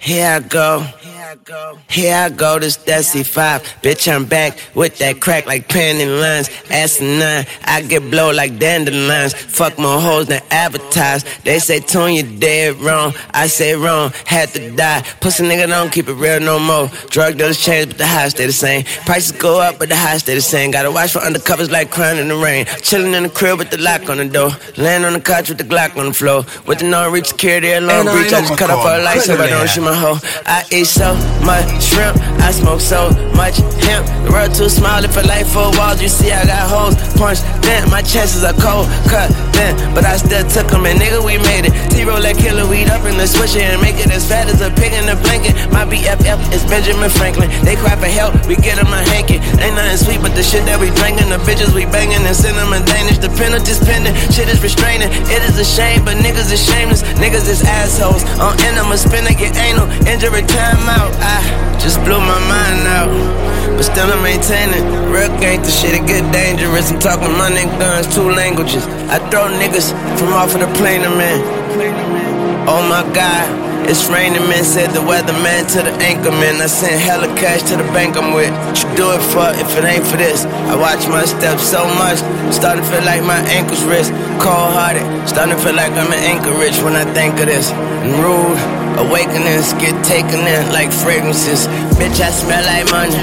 Here I go. Here I go, this that C5. Bitch, I'm back with that crack like panty lines. Asinine, I get blow like dandelions. Fuck more hoes than advertise. They say, Tune, you dead wrong. I say wrong, had to die. Pussy nigga don't keep it real no more. Drug dealers change, but the highs stay the same. Prices go up, but the highs stay the same. Gotta watch for undercovers like crying in the rain. Chillin' in the crib with the lock on the door. Laying on the couch with the Glock on the floor. With the no-reach security alarm breach. I just cut off all the lights so I don't shoot my hoe. I eat so much shrimp, I smoke so much hemp. The world too small, if I light 4 walls, you see I got holes. Punch, bent, my chances are cold, cut, bent. But I still took them, and nigga, we made it. T-roll that killer weed up in the swisher and make it as fat as a pig in a blanket. My BFF is Benjamin Franklin. They cry for help, we get them a hanky. Ain't nothing sweet but the shit that we drinking. The bitches we banging and send them a Danish. The penalty's pending, shit is restraining. It is a shame, but niggas is shameless. Niggas is assholes. On end, I'ma spin and get anal. Injury time out. I just blew my mind out, but still I'm maintaining. Real gangsta shit, it get dangerous. I'm talking money and guns, 2 languages. I throw niggas from off of the plane, man. Oh my God, it's raining, man. Said the weatherman to the anchorman. I sent hella cash to the bank I'm with. What you do it for if it ain't for this? I watch my steps so much, starting to feel like my ankles wrist. Cold-hearted, starting to feel like I'm in Anchorage when I think of this. And rude awakenings get taken in like fragrances. Bitch, I smell like money.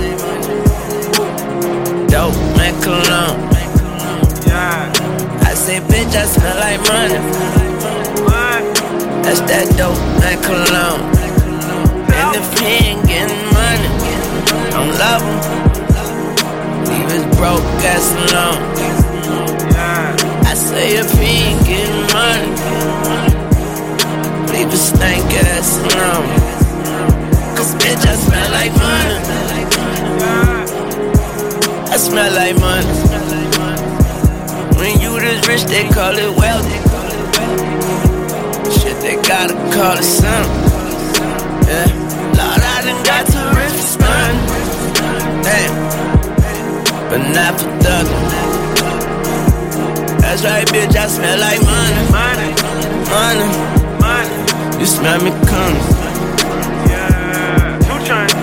Dope, man, cologne. I say, bitch, I smell like money. That's that dope, man, cologne. And if he ain't getting money, don't love him. Leave his broke ass alone. I say, if he ain't getting money, leave his stank ass alone. Cause bitch, I smell like money. I smell like money. When you this rich, they call it wealthy. Shit, they gotta call it something. Yeah, Lord, I done got too rich for spun. Damn, but not for thuggin'. That's right, bitch, I smell like money. Money. You smell me coming. Yeah, 2 Chainz.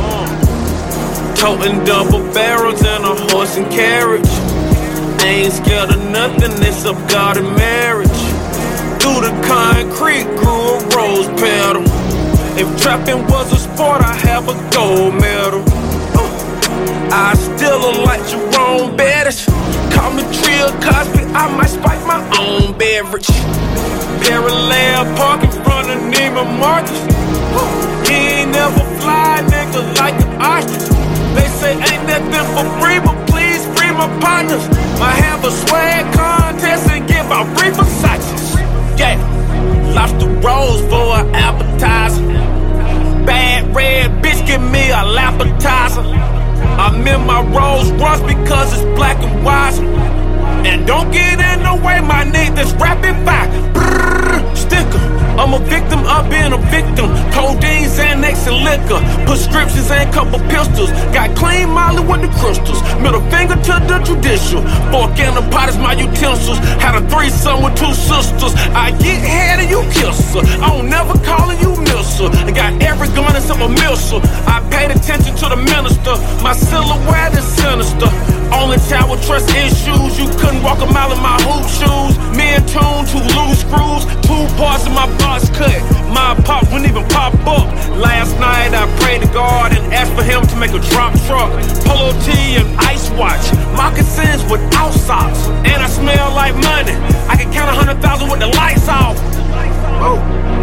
Toting double barrels and a horse and carriage. Ain't scared of nothing, it's a God and marriage. Through the concrete grew a rose petal. If trapping was a sport, I have a gold medal. I still look like Jerome Bettis. Call me Trill Cosby, I might spike my own beverage. Parallel park in front of Neiman Marcus. He ain't never fly, nigga, like an ostrich. They say ain't nothing for free, but please free my partners. I have a swag contest and give out free Versace's. Yeah, lobster rolls for an appetizer. Bad red bitch, give me a appetizer. I'm in my Rolls Royce because it's black and white. And don't get in the way, my nigga, that's rapid fire. Sticker, I'm a victim of being a victim. Codeine, Xanax, and liquor. Prescriptions and couple pistols. Got clean Molly with the crystals. Middle finger to the judicial. Fork and the pot is my utensils. Had a threesome with 2 sisters. I get head and you kiss her. I don't never call her, you miss her. I got every gun except a missile. I paid attention to the minister. My silhouette is sinister. Only child with trust issues. You couldn't walk a mile in my hoop shoes. Me and Tune, 2 loose screws. 2 parts of my box cut. My pop wouldn't even pop up. Last night I prayed to God and asked for him to make a drop truck. Polo tee and ice watch. Moccasins without socks. And I smell like money. I can count 100,000 with the lights off. Woo.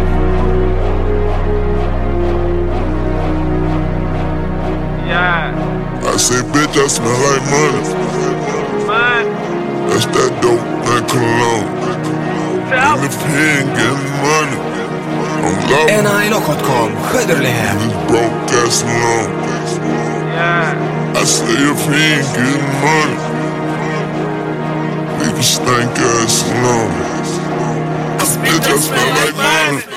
Yeah. I say, bitch, I smell like money. That's that dope, that cologne. And if he ain't getting money, I'm loving NILO.com خضر لها. this broke ass alone. Yeah. I say, if he ain't getting money, leave his stank ass alone. Bitch, I smell like money.